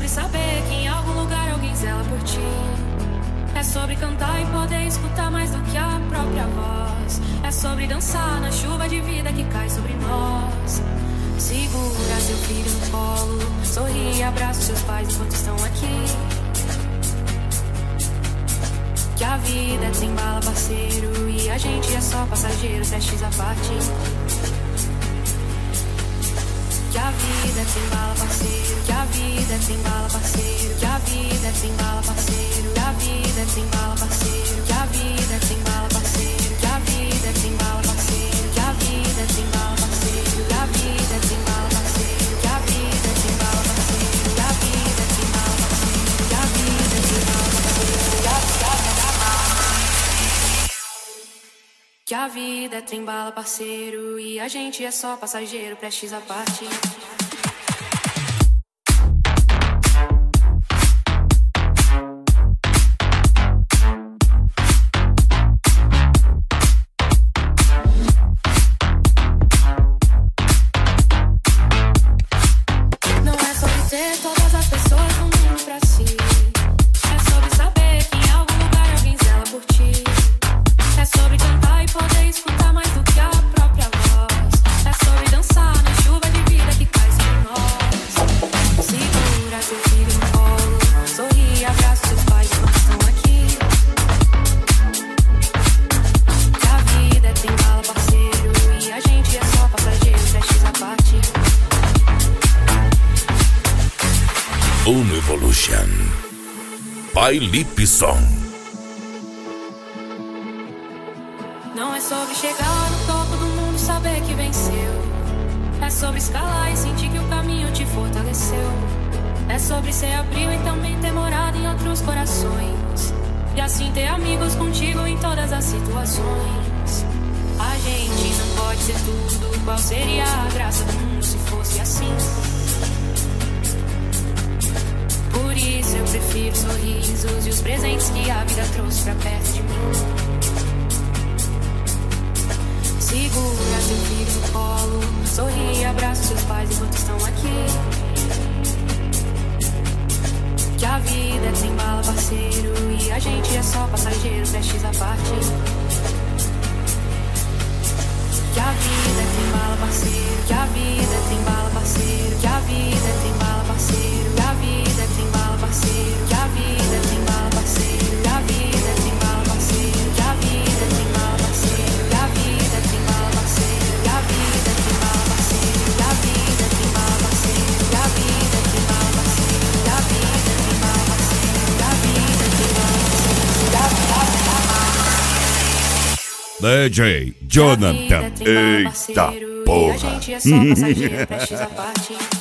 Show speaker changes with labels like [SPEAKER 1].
[SPEAKER 1] sobre saber que em algum lugar alguém zela por ti. É sobre cantar e poder escutar mais do que a própria voz. É sobre dançar na chuva de vida que cai sobre nós. Segura seu filho no colo, sorri e abraça seus pais enquanto estão aqui. Que a vida é sem bala, parceiro, e a gente é só passageiro, testes à parte. Que a vida é sem bala, parceiro, que a vida é sem bala, parceiro, que a vida é sem bala, parceiro, que a vida é sem bala, parceiro, que a vida é sem bala, parceiro, que a vida é sem bala, parceiro, que a vida é sem bala, parceiro, que a vida é sem bala, parceiro, que a vida é sem bala, parceiro, que a vida é sem bala, parceiro, que a vida é sem bala, parceiro, que a vida é trem bala, parceiro, e a gente é só passageiro, prestes à parte. Não é sobre ter todas as pessoas do mundo pra si. É sobre saber que em algum lugar alguém zela por ti. É sobre cantar e poder escutar mais do que a própria voz. É sobre dançar na chuva de vida que cai sobre nós. Segura seu filho no colo, sorri e abraça seus pais enquanto estão aqui. Que a vida é sem bala, parceiro, e a gente é só passageiro, prestes à parte.
[SPEAKER 2] Uno Evolution by Lipson.
[SPEAKER 1] Não é sobre chegar no topo do mundo e saber que venceu. É sobre escalar e sentir que o caminho te fortaleceu. É sobre ser abrigo e também ter morado em outros corações. E assim ter amigos contigo em todas as situações. A gente não pode ser tudo. Qual seria a graça do mundo se fosse assim? Por isso eu prefiro sorrisos e os presentes que a vida trouxe pra perto de mim. Segura seu filho no colo, sorri e abraça seus pais enquanto estão aqui. Que a vida é sem bala, parceiro, e a gente é só passageiro, prestes à parte. Que a vida é sem bala, parceiro, que a vida é sem bala, parceiro, que a vida é sem bala, parceiro, que a vida é sem bala, parceiro, que a vida é sem bala, parceiro, que a vida é sem bala, parceiro, que a vida é sem bala, parceiro, que a vida é sem bala, parceiro, que a vida é sem bala, parceiro, que a vida é sem bala, parceiro, que a vida é sem bala, parceiro, que a vida é sem bala, parceiro, que a vida é sem bala, parceiro, que a vida
[SPEAKER 2] DJ Jonathan. Eita porra.
[SPEAKER 1] e a gente é só passageiro, prestes à parte.